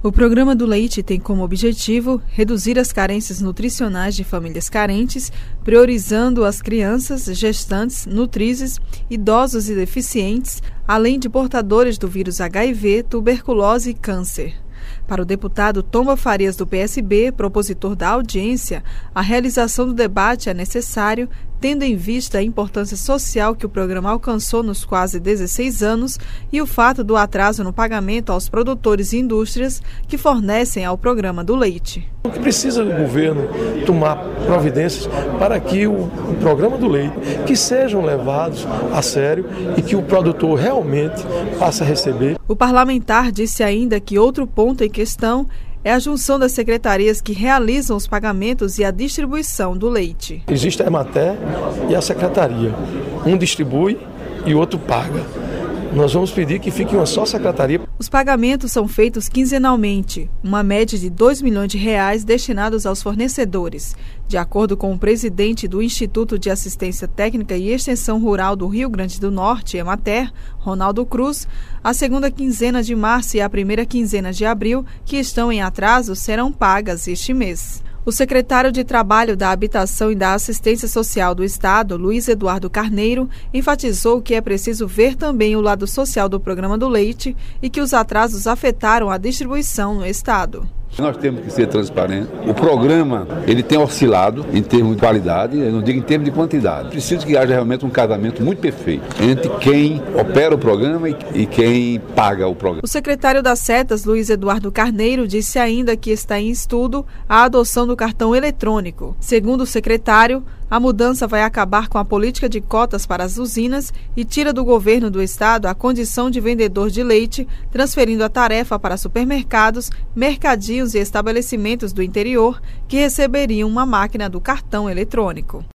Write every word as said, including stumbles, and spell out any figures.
O programa do leite tem como objetivo reduzir as carências nutricionais de famílias carentes, priorizando as crianças, gestantes, nutrizes, idosos e deficientes, além de portadores do vírus H I V, tuberculose e câncer. Para o deputado Tomba Farias, do P S B, propositor da audiência, a realização do debate é necessário, tendo em vista a importância social que o programa alcançou nos quase dezesseis anos e o fato do atraso no pagamento aos produtores e indústrias que fornecem ao programa do leite. O que precisa do governo tomar providências para que o, o programa do leite que sejam levados a sério e que o produtor realmente passe a receber. O parlamentar disse ainda que outro ponto em questão é a junção das secretarias que realizam os pagamentos e a distribuição do leite. Existe a Emater e a secretaria. Um distribui e o outro paga. Nós vamos pedir que fique uma só secretaria. Os pagamentos são feitos quinzenalmente, uma média de dois milhões de reais destinados aos fornecedores. De acordo com o presidente do Instituto de Assistência Técnica e Extensão Rural do Rio Grande do Norte, Emater, Ronaldo Cruz, a segunda quinzena de março e a primeira quinzena de abril, que estão em atraso, serão pagas este mês. O secretário de Trabalho, da Habitação e da Assistência Social do Estado, Luiz Eduardo Carneiro, enfatizou que é preciso ver também o lado social do programa do leite e que os atrasos afetaram a distribuição no Estado. Nós temos que ser transparentes. O programa ele tem oscilado em termos de qualidade, eu não digo em termos de quantidade. Preciso que haja realmente um casamento muito perfeito entre quem opera o programa e, e quem paga o programa. O secretário das Setas, Luiz Eduardo Carneiro, disse ainda que está em estudo a adoção do cartão eletrônico. Segundo o secretário, a mudança vai acabar com a política de cotas para as usinas e tira do governo do estado a condição de vendedor de leite, transferindo a tarefa para supermercados, mercadinhos e estabelecimentos do interior que receberiam uma máquina do cartão eletrônico.